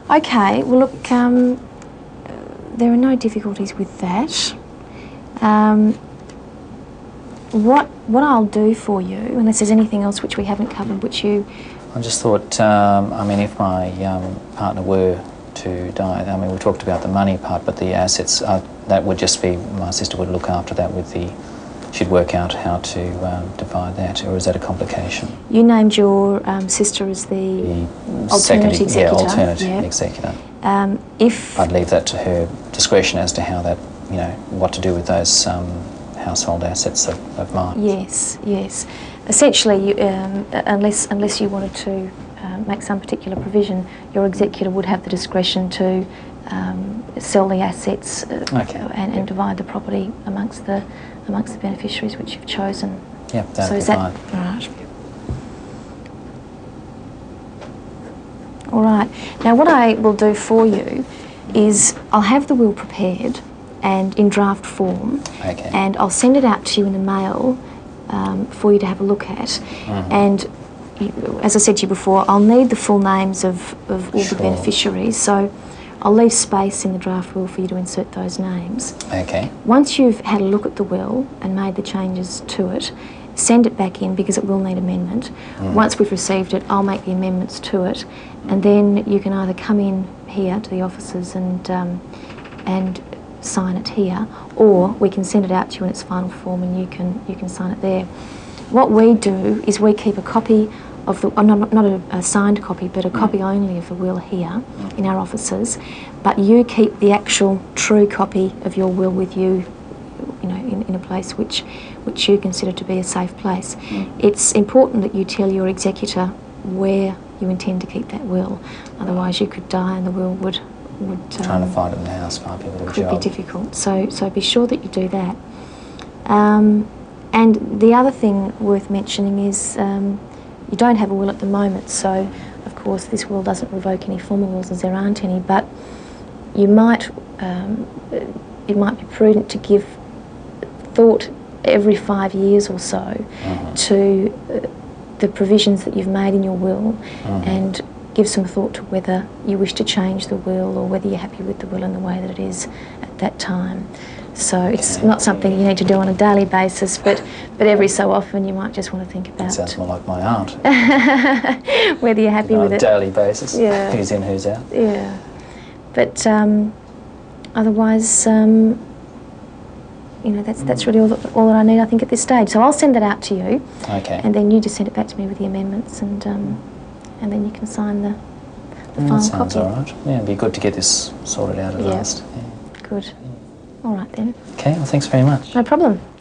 Okay, well look, there are no difficulties with that. What I'll do for you, unless there's anything else which we haven't covered, which you... I just thought, I mean, if my partner were to die, I mean, we talked about the money part, but the assets, that would just be, my sister would look after that with the... She'd work out how to divide that, or is that a complication? You named your sister as the alternate executor. Yeah, alternate executor. If... I'd leave that to her discretion as to how that, you know, what to do with those household assets of mine. Yes, yes. Essentially, unless you wanted to make some particular provision, your executor would have the discretion to sell the assets and divide the property amongst the beneficiaries which you've chosen. Yeah, that'd be fine. All right. All right. Now, what I will do for you is I'll have the will prepared and in draft form, and I'll send it out to you in the mail for you to have a look at. And as I said to you before, I'll need the full names of all the beneficiaries, so I'll leave space in the draft will for you to insert those names. Okay. Once you've had a look at the will and made the changes to it, send it back in because it will need amendment. Once we've received it, I'll make the amendments to it, and then you can either come in here to the offices and sign it here, or we can send it out to you in its final form and you can sign it there. What we do is we keep a copy of the, not a signed copy, but a copy only of the will here in our offices, but you keep the actual true copy of your will with you, you know, in a place which you consider to be a safe place. It's important that you tell your executor where you intend to keep that will, otherwise you could die and the will would trying to find it in the house might be a little job. Could be difficult, so be sure that you do that. And the other thing worth mentioning is you don't have a will at the moment, so of course this will doesn't revoke any former wills as there aren't any, but you might, it might be prudent to give thought every 5 years or so to the provisions that you've made in your will, and give some thought to whether you wish to change the will or whether you're happy with the will in the way that it is at that time. So it's not something you need to do on a daily basis, but every so often you might just want to think about... That sounds more like my aunt. Whether you're happy with it. On a daily basis, who's in, who's out. Yeah. But otherwise, you know, that's really all that I need, I think, at this stage. So I'll send that out to you. Okay. And then you just send it back to me with the amendments, and then you can sign the final copy. That sounds all right. Yeah, it'd be good to get this sorted out at last. Yeah. Good. All right then. Okay, well thanks very much. No problem.